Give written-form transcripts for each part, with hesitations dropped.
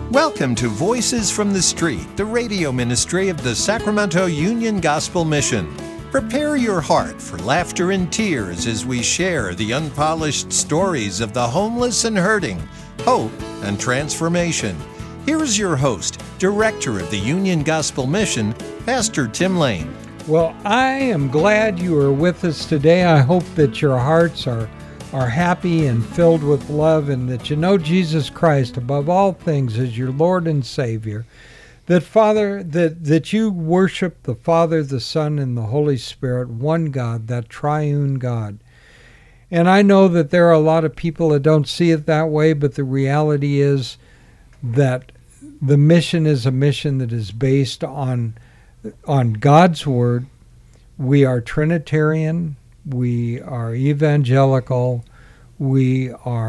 Welcome to Voices from the Street, the radio ministry of the Sacramento Union Gospel Mission. Prepare your heart for laughter and tears as we share the unpolished stories of the homeless and hurting, hope and transformation. Here is your host, Director of the Union Gospel Mission, Pastor Tim Lane. Well, I am glad you are with us today. I hope that your hearts are happy and filled with love, and that you know Jesus Christ above all things as your Lord and Savior. That Father, that you worship the Father, the Son, and the Holy Spirit, one God, that triune God. And I know that there are a lot of people that don't see it that way, but the reality is that the mission is a mission that is based on God's Word. We are Trinitarian. We are evangelical. We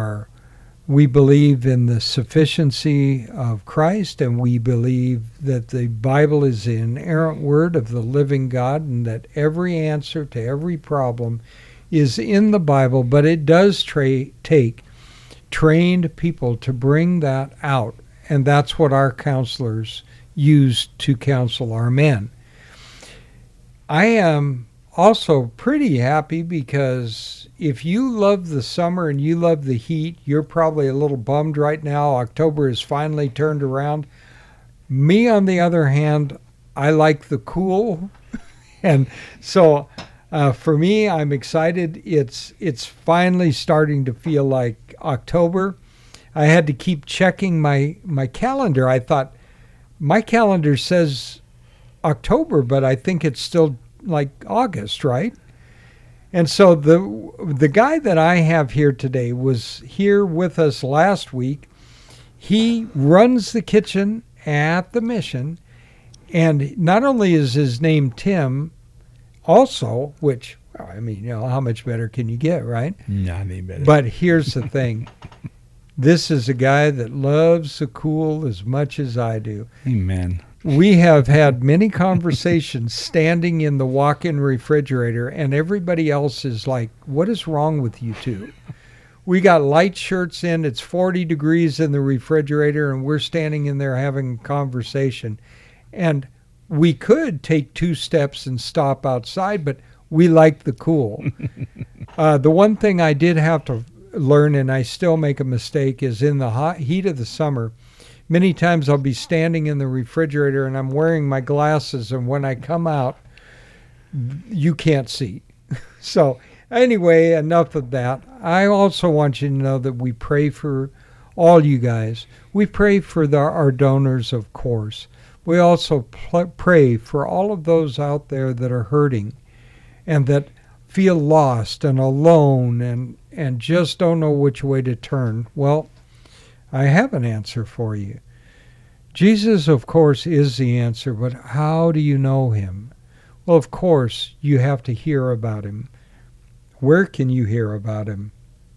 believe in the sufficiency of Christ, and we believe that the Bible is the inerrant word of the living God, and that every answer to every problem is in the Bible, but it does take trained people to bring that out, and that's what our counselors use to counsel our men. I am also pretty happy because if you love the summer and you love the heat, you're probably a little bummed right now. October has finally turned around. Me, on the other hand, I like the cool. And so for me, I'm excited. It's finally starting to feel like October. I had to keep checking my calendar. I thought, my calendar says October, but I think it's still like August, right? And so the guy that I have here today was here with us last week. He runs the kitchen at the mission, and not only is his name Tim, also, which, I mean, you know, how much better can you get, right? Not any better. But here's the thing. This is a guy that loves the cool as much as I do. Amen. We have had many conversations standing in the walk-in refrigerator, and everybody else is like, what is wrong with you two? We got light shirts in, it's 40 degrees in the refrigerator, and we're standing in there having a conversation. And we could take 2 steps and stop outside, but we like the cool. The one thing I did have to learn, and I still make a mistake, is in the hot heat of the summer, many times I'll be standing in the refrigerator and I'm wearing my glasses, and when I come out, you can't see. So anyway, enough of that. I also want you to know that we pray for all you guys. We pray for our donors, of course. We also pray for all of those out there that are hurting and that feel lost and alone and just don't know which way to turn. Well, I have an answer for you. Jesus, of course, is the answer, but how do you know him? Well, of course, you have to hear about him. Where can you hear about him?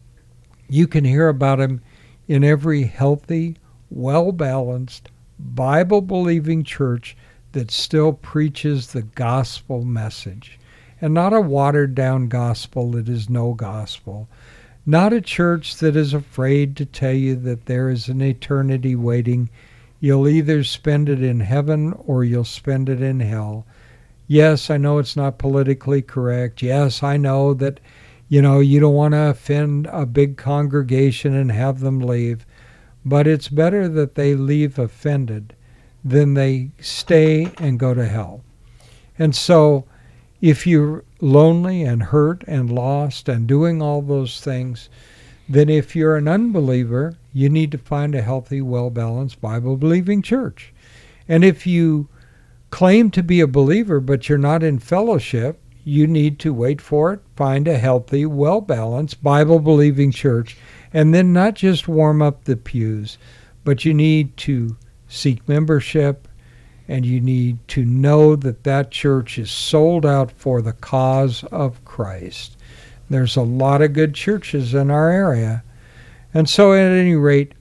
You can hear about him in every healthy, well-balanced, Bible-believing church that still preaches the gospel message, and not a watered-down gospel that is no gospel. Not a church that is afraid to tell you that there is an eternity waiting. You'll either spend it in heaven or you'll spend it in hell. Yes, I know it's not politically correct. Yes, I know that, you don't want to offend a big congregation and have them leave. But it's better that they leave offended than they stay and go to hell. And so, if you're lonely and hurt and lost and doing all those things, then if you're an unbeliever, you need to find a healthy, well-balanced, Bible-believing church. And if you claim to be a believer but you're not in fellowship, you need to wait for it, find a healthy, well-balanced, Bible-believing church, and then not just warm up the pews, but you need to seek membership. And you need to know that that church is sold out for the cause of Christ. There's a lot of good churches in our area. And so at any rate,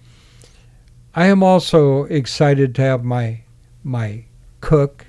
I am also excited to have my cook,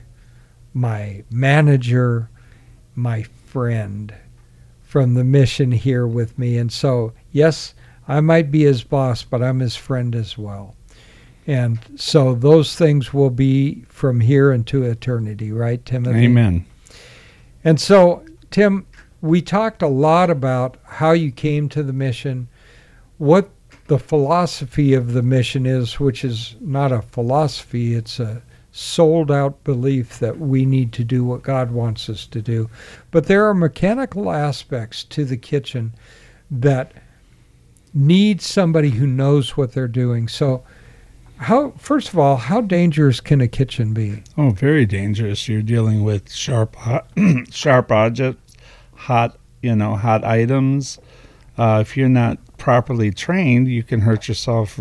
my manager, my friend from the mission here with me. And so, yes, I might be his boss, but I'm his friend as well. And so those things will be from here into eternity, right, Timothy? Amen. And so, Tim, we talked a lot about how you came to the mission, what the philosophy of the mission is, which is not a philosophy, it's a sold out belief that we need to do what God wants us to do. But there are mechanical aspects to the kitchen that need somebody who knows what they're doing. So, first of all, how dangerous can a kitchen be? Oh, very dangerous. You're dealing with sharp objects, hot items. If you're not properly trained, you can hurt yourself,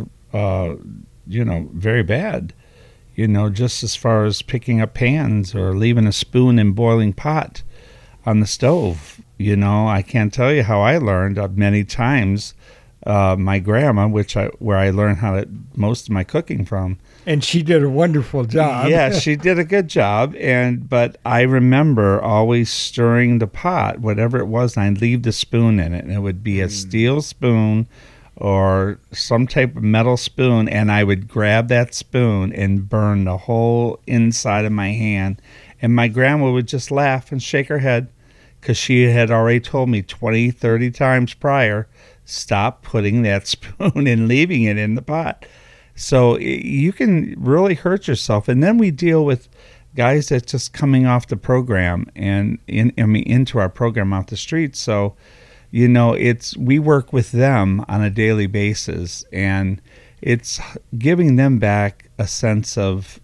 very bad. Just as far as picking up pans or leaving a spoon in boiling pot on the stove. I can't tell you how I learned many times. My grandma, where I learned most of my cooking from. And she did a wonderful job. Yeah, she did a good job. But I remember always stirring the pot, whatever it was, and I'd leave the spoon in it. And it would be a steel spoon or some type of metal spoon, and I would grab that spoon and burn the whole inside of my hand. And my grandma would just laugh and shake her head because she had already told me 20, 30 times prior, stop putting that spoon and leaving it in the pot. So you can really hurt yourself. And then we deal with guys that's just coming off the program and into our program off the street. So, we work with them on a daily basis, and it's giving them back a sense of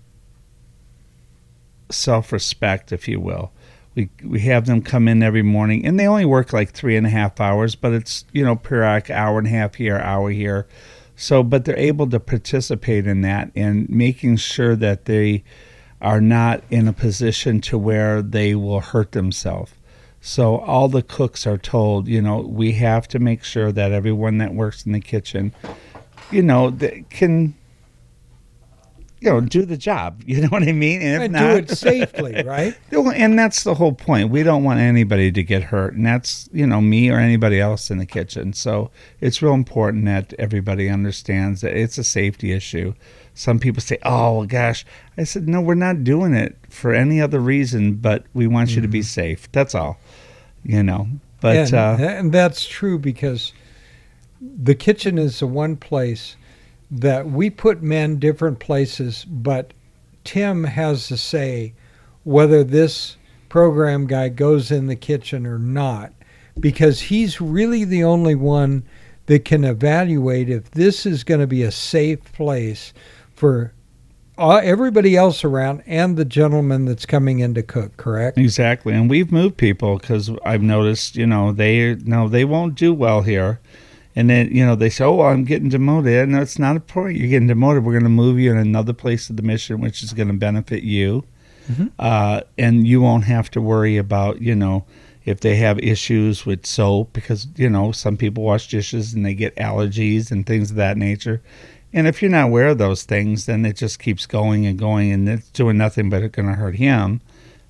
self-respect, if you will. We have them come in every morning, and they only work like 3.5 hours, but it's, periodic hour and a half here, hour here. So, but they're able to participate in that and making sure that they are not in a position to where they will hurt themselves. So all the cooks are told, we have to make sure that everyone that works in the kitchen, that can, do the job. You know what I mean? And if not, do it safely, right? And that's the whole point. We don't want anybody to get hurt. And that's, me or anybody else in the kitchen. So it's real important that everybody understands that it's a safety issue. Some people say, oh, gosh. I said, no, we're not doing it for any other reason, but we want you to be safe. That's all, But and that's true, because the kitchen is the one place that we put men different places, but Tim has to say whether this program guy goes in the kitchen or not, because he's really the only one that can evaluate if this is going to be a safe place for everybody else around and the gentleman that's coming in to cook, correct? Exactly. And we've moved people because I've noticed, they won't do well here. And then, they say, oh, well, I'm getting demoted. No, it's not a point. You're getting demoted. We're going to move you in another place of the mission, which is going to benefit you. Mm-hmm. And you won't have to worry about, if they have issues with soap, because, some people wash dishes and they get allergies and things of that nature. And if you're not aware of those things, then it just keeps going and going, and it's doing nothing but it's going to hurt him.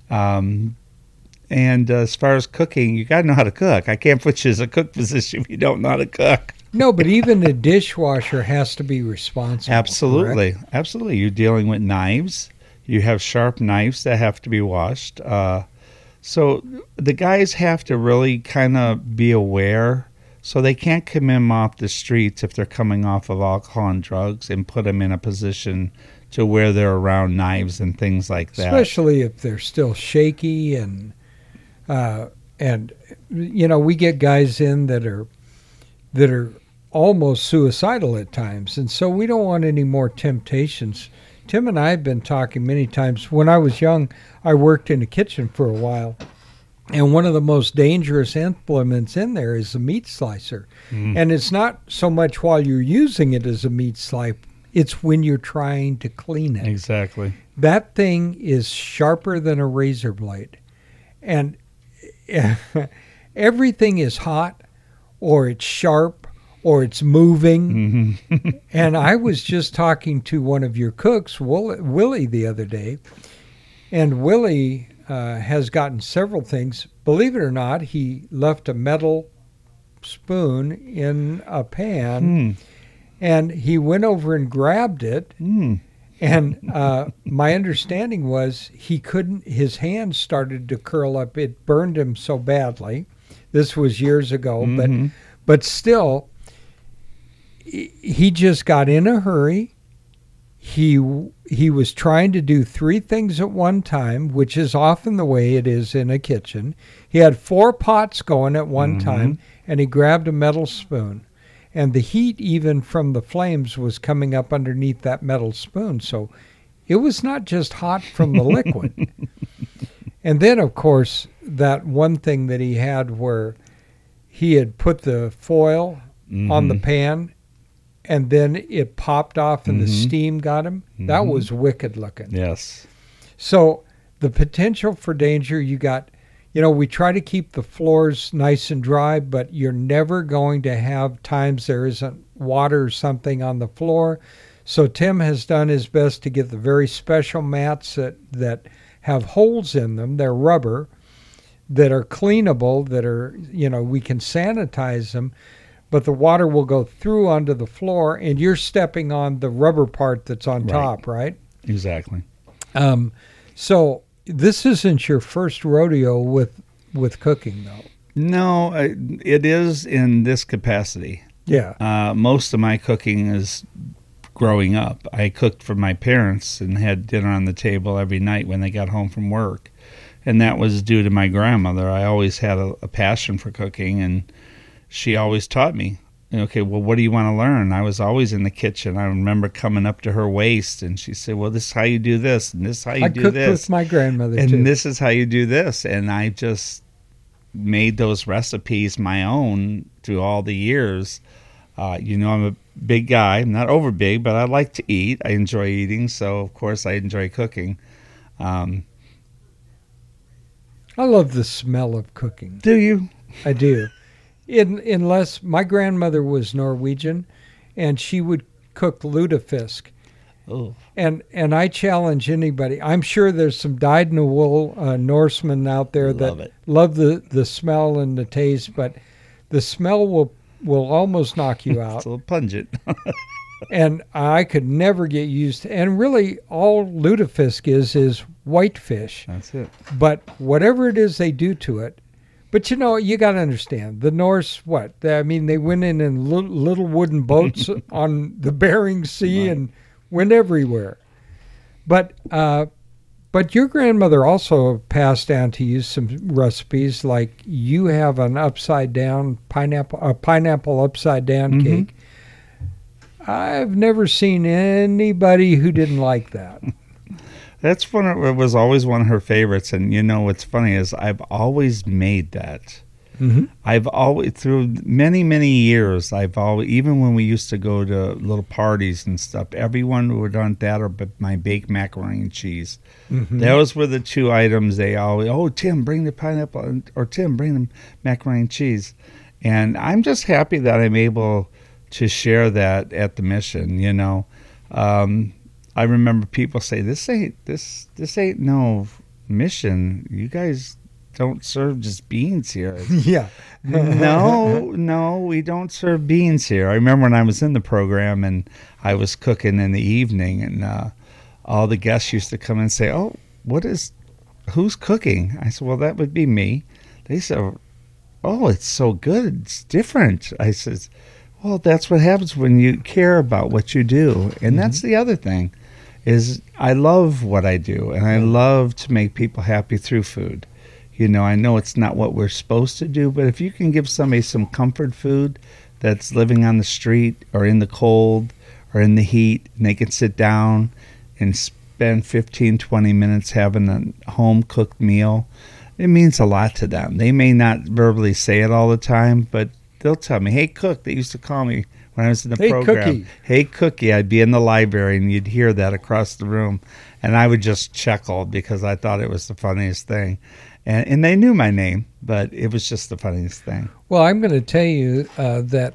And as far as cooking, you got to know how to cook. I can't put you as a cook position if you don't know how to cook. No, but even a dishwasher has to be responsible. Absolutely. Correct? Absolutely. You're dealing with knives. You have sharp knives that have to be washed. So the guys have to really kind of be aware. So they can't come in off the streets if they're coming off of alcohol and drugs and put them in a position to where they're around knives and things like that. Especially if they're still shaky and we get guys in that are almost suicidal at times, and so we don't want any more temptations. Tim and I have been talking many times. When I was young, I worked in a kitchen for a while, and one of the most dangerous implements in there is the meat slicer. And it's not so much while you're using it as a meat slicer, it's when you're trying to clean it. Exactly. That thing is sharper than a razor blade. And everything is hot, or it's sharp, or it's moving. Mm-hmm. And I was just talking to one of your cooks, Willie, the other day, and Willie has gotten several things. Believe it or not, he left a metal spoon in a pan, And he went over and grabbed it. And my understanding was he couldn't, his hands started to curl up. It burned him so badly. This was years ago, but still, he just got in a hurry. He was trying to do 3 things at one time, which is often the way it is in a kitchen. He had 4 pots going at one time, and he grabbed a metal spoon. And the heat, even from the flames, was coming up underneath that metal spoon. So it was not just hot from the liquid. And then, of course, that one thing that he had where he had put the foil on the pan, and then it popped off and the steam got him. That was wicked looking. Yes. So the potential for danger, you got, we try to keep the floors nice and dry, but you're never going to have times there isn't water or something on the floor. So Tim has done his best to get the very special mats that have holes in them. They're rubber, that are cleanable, that are, we can sanitize them, but the water will go through onto the floor, and you're stepping on the rubber part that's on top, right? Exactly. So this isn't your first rodeo with cooking, though. No, it is in this capacity. Yeah. Most of my cooking is growing up. I cooked for my parents and had dinner on the table every night when they got home from work. And that was due to my grandmother. I always had a passion for cooking, and she always taught me, okay, well, what do you want to learn? I was always in the kitchen. I remember coming up to her waist, and she said, well, this is how you do this, and this is how you do this. I cooked with my grandmother, and too. This is how you do this. And I just made those recipes my own through all the years. I'm a big guy. I'm not over big, but I like to eat. I enjoy eating, so, of course, I enjoy cooking. I love the smell of cooking. Do you? I do. Unless my grandmother was Norwegian, and she would cook lutefisk. Oh. And I challenge anybody. I'm sure there's some dyed-in-the-wool Norsemen out there that love the smell and the taste, but the smell will almost knock you out. It's a little pungent. And I could never get used to, and really all lutefisk is whitefish. That's it. But whatever it is they do to it, but you got to understand, the Norse, they went in little wooden boats on the Bering Sea and went everywhere. But your grandmother also passed down to you some recipes, like you have an pineapple upside down cake. I've never seen anybody who didn't like that. It was always one of her favorites. And what's funny is I've always made that. I've always, through many, many years, even when we used to go to little parties and stuff, everyone would want that or my baked macaroni and cheese. Those were the 2 items they always, Tim, bring the pineapple, or Tim, bring the macaroni and cheese. And I'm just happy that I'm able to share that at the mission. I remember people say, this ain't no mission. You guys don't serve just beans here. Yeah. No, we don't serve beans here. I remember when I was in the program and I was cooking in the evening, and all the guests used to come and say, who's cooking? I said, well, that would be me. They said, oh, it's so good. It's different. I said, well, that's what happens when you care about what you do. And that's the other thing, is I love what I do, and I love to make people happy through food. I know it's not what we're supposed to do, but if you can give somebody some comfort food that's living on the street or in the cold or in the heat, and they can sit down and spend 15, 20 minutes having a home-cooked meal, it means a lot to them. They may not verbally say it all the time, but they'll tell me, hey, Cook. They used to call me when I was in the program. Cookie. Hey, Cookie. I'd be in the library, and you'd hear that across the room. And I would just chuckle because I thought it was the funniest thing. And they knew my name, but it was just the funniest thing. Well, I'm going to tell you that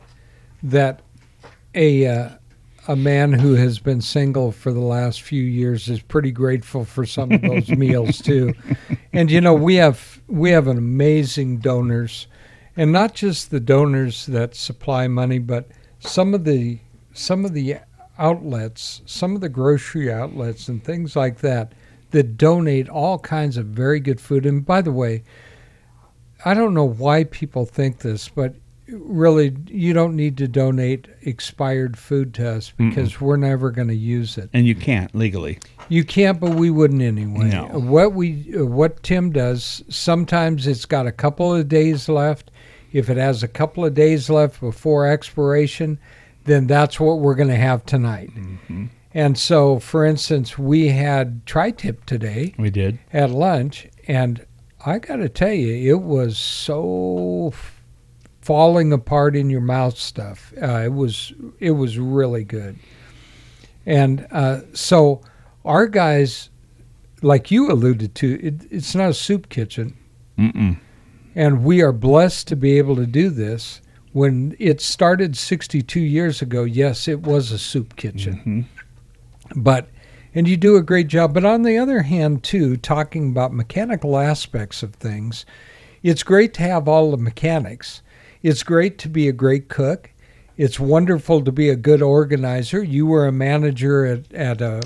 a man who has been single for the last few years is pretty grateful for some of those meals, too. And, we have an amazing donors. And not just the donors that supply money, but some of the some of the outlets, some of the grocery outlets and things like that donate all kinds of very good food. And by the way, I don't know why people think this, but really, you don't need to donate expired food to us because we're never going to use it. And you can't legally. You can't, but we wouldn't anyway. No. What Tim does, sometimes it's got a couple of days left. If it has a couple of days left before expiration, then that's what we're going to have tonight. Mm-hmm. And so, for instance, we had tri-tip today. We did. At lunch, and I got to tell you, it was so falling apart in your mouth stuff. It was really good. And so our guys, like you alluded to, it's not a soup kitchen. Mm-mm. And we are blessed to be able to do this. When it started 62 years ago, yes, it was a soup kitchen. Mm-hmm. And you do a great job. But on the other hand, too, talking about mechanical aspects of things, it's great to have all the mechanics. It's great to be a great cook. It's wonderful to be a good organizer. You were a manager at a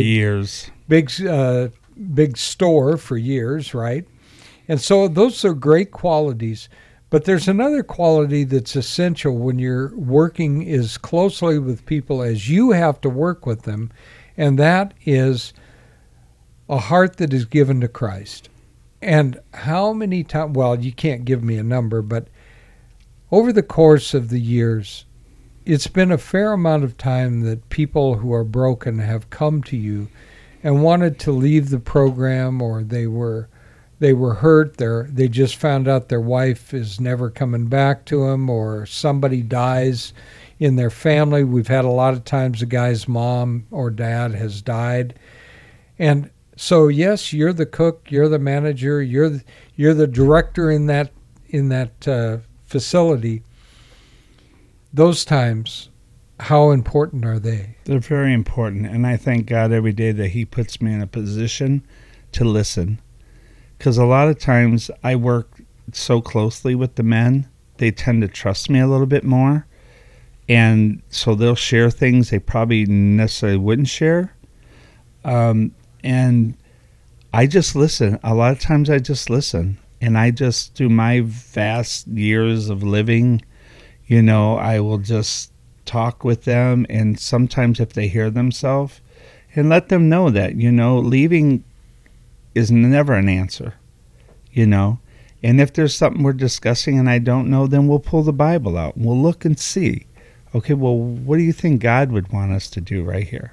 big store for years, right? And so those are great qualities. But there's another quality that's essential when you're working as closely with people as you have to work with them, and that is a heart that is given to Christ. And how many times, well, you can't give me a number, but over the course of the years, it's been a fair amount of time that people who are broken have come to you and wanted to leave the program, or they were hurt. They just found out their wife is never coming back to them, or somebody dies in their family. We've had a lot of times a guy's mom or dad has died. And so, yes, you're the cook, you're the manager, you're the director in that facility. Those times, how important are they? They're very important, and I thank God every day that He puts me in a position to listen. Because a lot of times I work so closely with the men, they tend to trust me a little bit more. And so they'll share things they probably necessarily wouldn't share. And I just listen. A lot of times I just listen. And I just, through my vast years of living, I will just talk with them. And sometimes if they hear themselves, and let them know that, leaving is never an answer, And if there's something we're discussing and I don't know, then we'll pull the Bible out and we'll look and see. Okay, well, what do you think God would want us to do right here?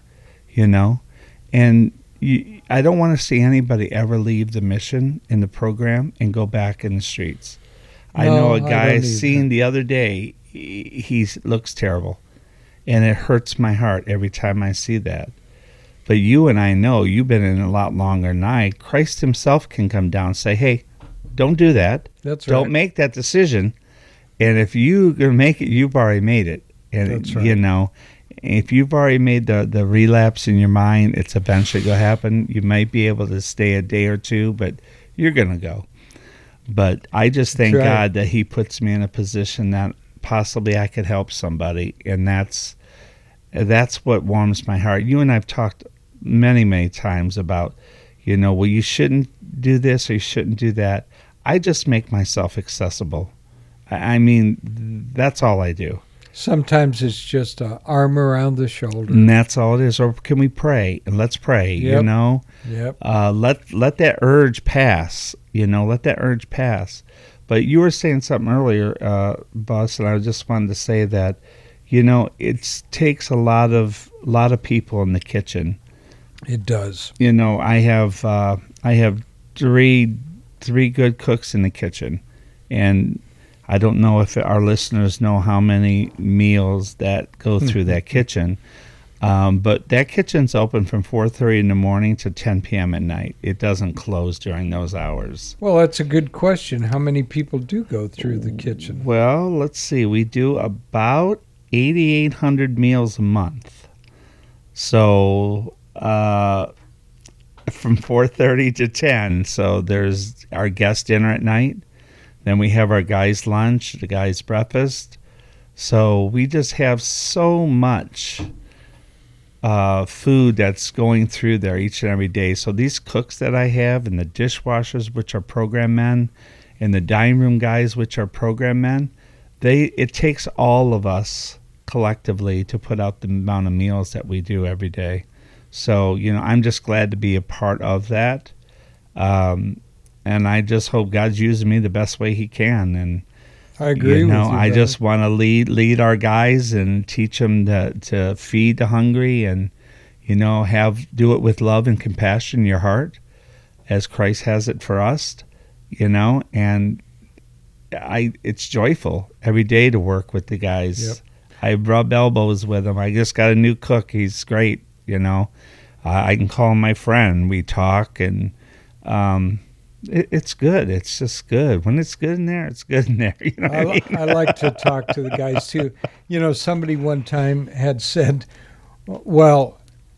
And I don't want to see anybody ever leave the mission in the program and go back in the streets. I know a guy seen the other day, he looks terrible. And it hurts my heart every time I see that. But you and I know, you've been in a lot longer than I. Christ himself can come down and say, hey, don't do that. That's right. Don't make that decision. And if you're going to make it, you've already made it. And, that's right. If you've already made the relapse in your mind, it's eventually going to happen. You might be able to stay a day or two, but you're going to go. But I just thank God that He puts me in a position that possibly I could help somebody. And that's what warms my heart. You and I have talked many, many times about, well, you shouldn't do this or you shouldn't do that. I just make myself accessible. I mean, that's all I do. Sometimes it's just an arm around the shoulder. And that's all it is. Or can we pray? And let's pray, Yep. Let that urge pass, let that urge pass. But you were saying something earlier, Buzz, and I just wanted to say that, it takes a lot of people in the kitchen. It does. I have three good cooks in the kitchen, and I don't know if our listeners know how many meals that go through that kitchen. But that kitchen's open from 4:30 in the morning to 10 p.m. at night. It doesn't close during those hours. Well, that's a good question. How many people do go through the kitchen? Well, let's see. We do about 8,800 meals a month. So from 4:30 to 10. So there's our guest dinner at night. Then we have our guys' lunch, the guys' breakfast. So we just have so much food that's going through there each and every day. So these cooks that I have, and the dishwashers, which are program men, and the dining room guys, which are program men, it takes all of us collectively to put out the amount of meals that we do every day. So, I'm just glad to be a part of that. And I just hope God's using me the best way he can. And I agree with you. I just want to lead our guys and teach them to feed the hungry, and, do it with love and compassion in your heart as Christ has it for us, and it's joyful every day to work with the guys. Yep. I rub elbows with them. I just got a new cook. He's great, I can call him my friend. We talk, and it's good. It's just good. When it's good in there, it's good in there. I like to talk to the guys too. Somebody one time had said, well,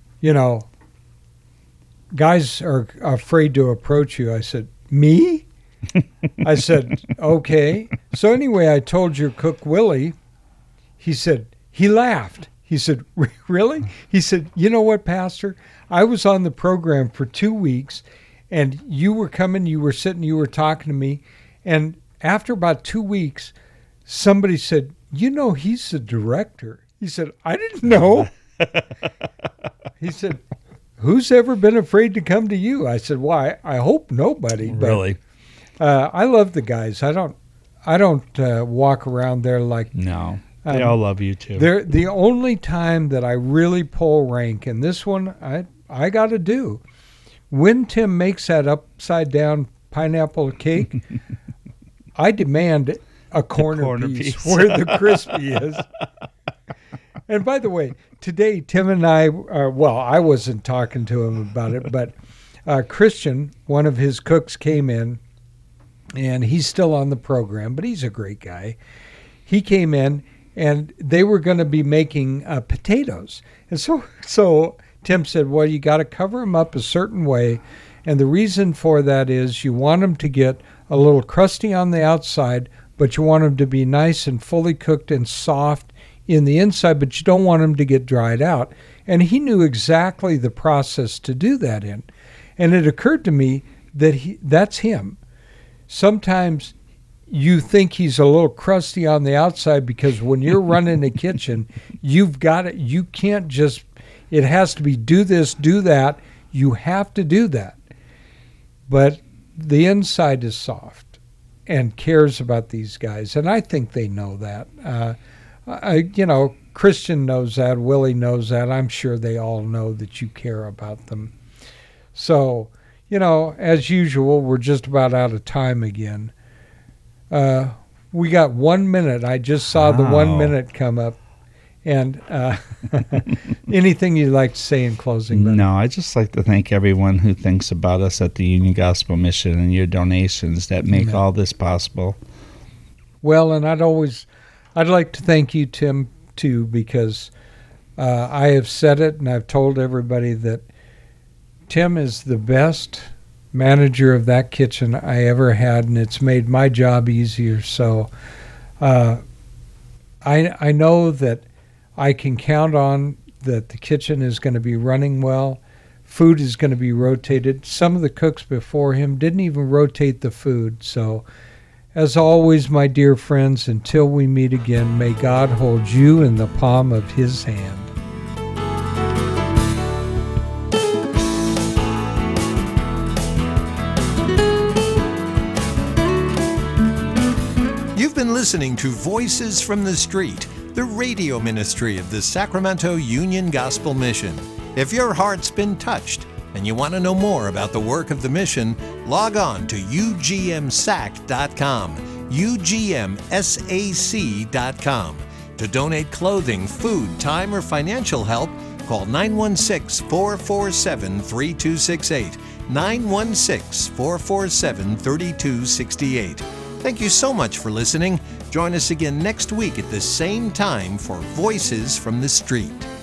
guys are afraid to approach you. I said, me? I said, okay. So anyway, I told your cook, Willie. He said, he laughed. He said, really? He said, you know what, Pastor? I was on the program for 2 weeks, and you were coming, you were sitting, you were talking to me. And after about 2 weeks, somebody said, he's the director. He said, I didn't know. He said, who's ever been afraid to come to you? I said, well, I hope nobody. But, really? I love the guys. I don't walk around there like... No. They all love you too. The only time that I really pull rank, and this one I got to do, when Tim makes that upside down pineapple cake, I demand a corner piece where the crispy is. And by the way, today Tim and I, I wasn't talking to him about it, but Christian, one of his cooks, came in, and he's still on the program, but he's a great guy. He came in, and they were going to be making potatoes. And so Tim said, well, you got to cover them up a certain way. And the reason for that is you want them to get a little crusty on the outside, but you want them to be nice and fully cooked and soft in the inside, but you don't want them to get dried out. And he knew exactly the process to do that in. And it occurred to me that that's him. Sometimes you think he's a little crusty on the outside because when you're running a kitchen, you've got it. You can't just, it has to be do this, do that. You have to do that. But the inside is soft and cares about these guys. And I think they know that. Christian knows that. Willie knows that. I'm sure they all know that you care about them. So, as usual, we're just about out of time again. We got 1 minute. I just saw the 1 minute come up. And anything you'd like to say in closing? Ben? No, I'd just like to thank everyone who thinks about us at the Union Gospel Mission and your donations that make all this possible. Well, and I'd like to thank you, Tim, too, because I have said it and I've told everybody that Tim is the best manager of that kitchen I ever had, and it's made my job easier. So I know that I can count on that the kitchen is going to be running well. Food is going to be rotated. Some of the cooks before him didn't even rotate the food. So as always, my dear friends, until we meet again, may God hold you in the palm of his hand. You've been listening to Voices from the Street, the radio ministry of the Sacramento Union Gospel Mission. If your heart's been touched and you want to know more about the work of the mission, log on to ugmsac.com, ugmsac.com. To donate clothing, food, time, or financial help, call 916-447-3268, 916-447-3268. Thank you so much for listening. Join us again next week at the same time for Voices from the Street.